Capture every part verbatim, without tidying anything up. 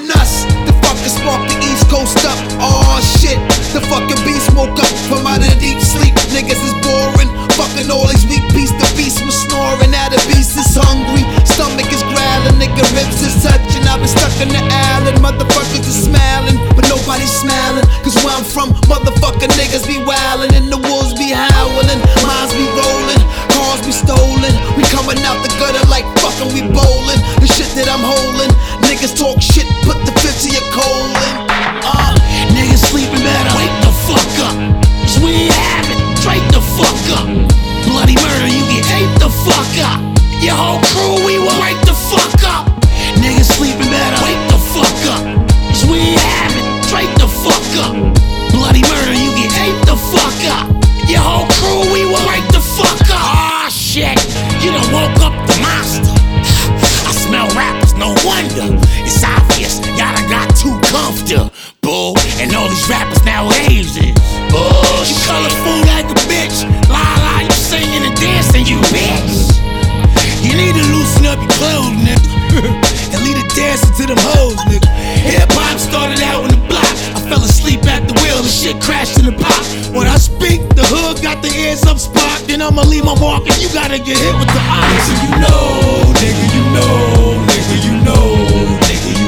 and us. The fucking spark the East Coast up. Oh shit, the fucking beast woke up from out of deep sleep. Niggas is boring, fucking all these weak beasts. The beast was snoring, now the beast is hungry. Stomach is growling, nigga ribs is touching. I've been stuck in the island, motherfuckers is smiling, but nobody's smiling. Cause where I'm from, motherfucking niggas be wildin', and the wolves be howling, minds be rolling, cars be stolen. We coming out the gutter like fucking we bowling. The shit that I'm holding, niggas talk shit, put the fifth to your colon. Uh, niggas sleeping better, wake the fuck up. Cause we ain't having, straight the fuck up. Bloody murder, you get ate the fuck up. Your whole crew, we will wake the fuck up. Niggas sleeping better, wake the fuck up. Cause we ain't having, straight the fuck up. Bloody murder, you get ate the fuck up. Your whole crew, we will wake the fuck up. Aw, oh, shit, you done woke up the monster. I smell rappers, no wonder. It's obvious, y'all done got too comfortable. And all these rappers nowadays is bullshit. You colorful like a bitch. La la, you singing and dancing, you bitch. You need to loosen up your clothes, nigga. And lead a dancing to them hoes, nigga. Hip-hop started out on the block. I fell asleep at the wheel, the shit crashed in the pot. When I speak, the hood got the ears up spot. Then I'ma leave my mark and you gotta get hit with the ox. Nigga, you know, nigga, you know, nigga, you know, nigga, you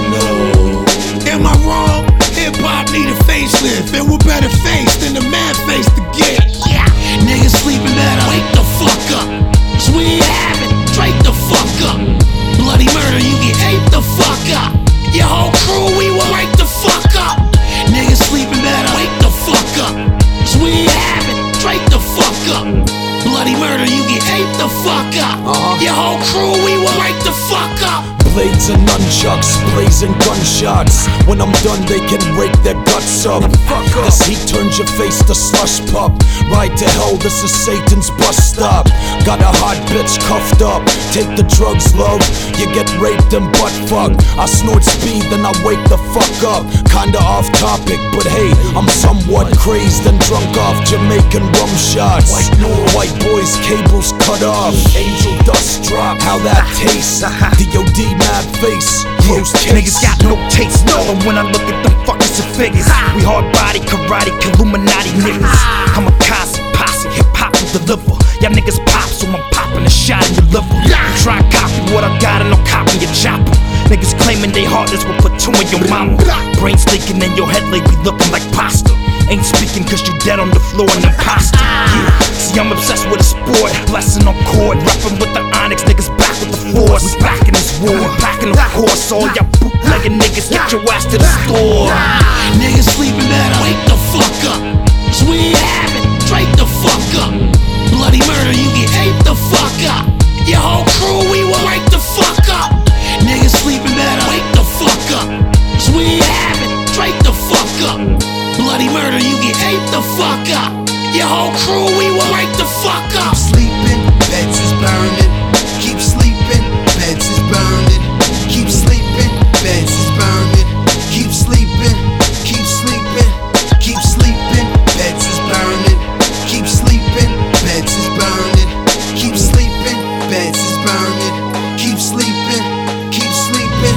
know. Am I wrong? Hip-hop need a facelift. And we're better faced than the man face to get. Yeah. Niggas sleeping better, wake the fuck up. Cause we ain't having, straight the fuck up. Bloody murder, you get ate the fuck up. Your whole crew, we will wake the fuck up. Niggas sleeping better, wake the fuck up. Cause we ain't having, straight the fuck up. Bloody murder, you get ate the fuck up. Uh-huh. Your whole crew, we will wake the fuck up. Blades and nunchucks, blazing gunshots. When I'm done, they can break their guts up. This heat turns your face to slush pup. Ride to hell, this is Satan's bus stop. Got a hot bitch cuffed up. Take the drugs, love. You get raped and butt fucked. I snort speed, then I wake the fuck up. Kinda off topic, but hey, I'm somewhat crazed and drunk off Jamaican rum shots. White boys, cables cut off. Angel dust drop, how that tastes. D O D mad face, closed case. Niggas got no taste, no. And when I look at them fuckers and figures, we hard body, karate, Illuminati niggas. Kamikaze, posse, hip hop to deliver. Y'all niggas pop, so I'm popping a shot in your liver. Try and copy what I got and I'm copying your chopper. Niggas claiming they heartless will put two in your mama. Brains leaking in your head lately looking like pasta. Ain't speaking cause you dead on the floor and imposter. Yeah, see I'm obsessed with a sport, blessing on court. Rapping with the Onyx, niggas back with the force. We back in this war, back in the course. All y'all bootlegging niggas, get your ass to the store. Niggas sleeping better, wake the fuck up. Cause we ain't having, straight the fuck up. Bloody murder, you get ate the fuck up. Your whole crew, we will wake the fuck up. Niggas sleeping better, wake the fuck up. Cause we ain't having, straight the fuck up. Bloody murder, you get ate the fuck up. Your whole crew, we will wake the fuck up. Keep sleeping, beds is burning. Keep sleeping, beds is burning. Keep sleeping, beds is burning. Keep sleeping, keep sleeping, keep sleeping, beds is burning. Keep sleeping, beds is burning. Keep sleeping, beds is burning. Keep sleeping, keep sleeping.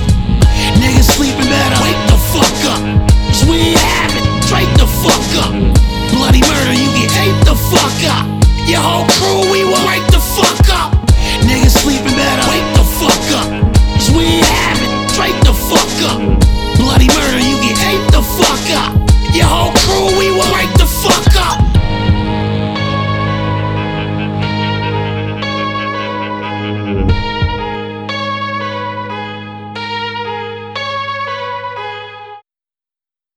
Niggas sleeping better, wake the fuck up. Cause we ain't having, straight the fuck up. Bloody murder, you get ate the fuck up. Your whole crew, we will wake the fuck up. Niggas sleeping